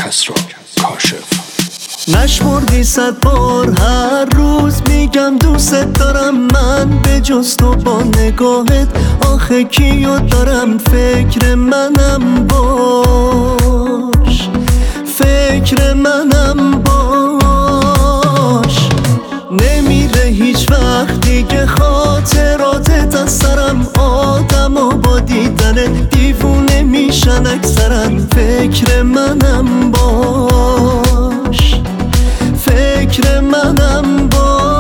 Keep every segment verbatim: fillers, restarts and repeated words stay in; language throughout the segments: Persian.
کسرا کاشف. نشمردی صد بار هر روز میگم دوست دارم، من به جز تو با نگاهت آخه کیو دارم. فکر منم باش، فکر منم باش. نمیره هیچ وقت دیگه خاطراتت از سرم، آدم و با دیدن دیوونه میشن اکثرا. فکر منم باش، فکر منم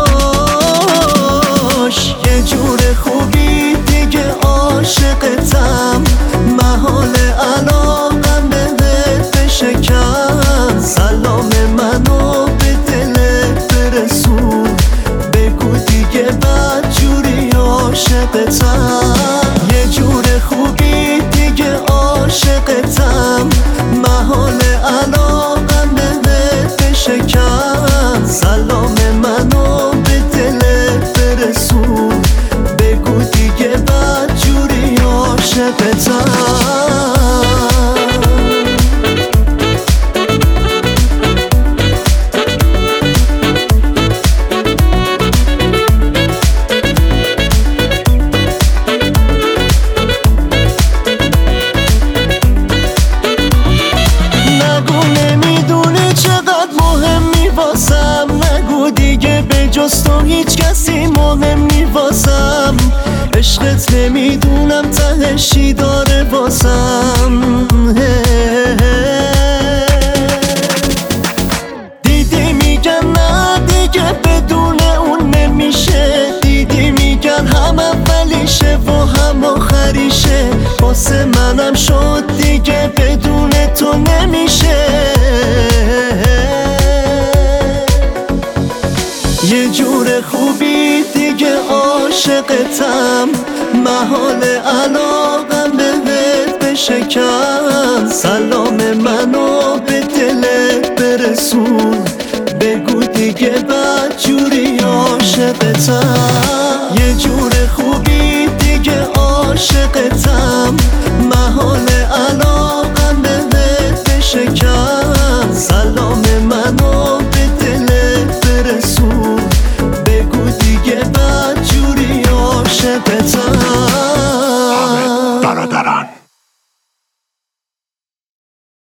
باش. یه جور خوبی دیگه عاشقتم، محال علاقم بهت بشکن. سلام منو به دلت برسون، بگو دیگه بد جوری عاشقتم. یه جور خوبی دیگه عاشقتم، محال علاقم بهت بشکن. سلام منو به دلت برسون، بگو دیگه بد جوری عاشقتم. نگو دیگه به جز تو هیچ کسی مهم نی واسم. عشقت نمیدونم تهش چی داره واسم. دیدی میگن نه دیگه بدون اون نمیشه، دیدی میگن هم اولیشه و هم آخریشه. واسه منم شد دیگه بدون تو نمیشه. یه جور خوبی دیگه عاشقتم، محال علاقم بهت بشکن. سلام منو به دلت برسون، بگو دیگه بد جوری عاشقتم. یه جور خوبی دیگه عاشقتم، محال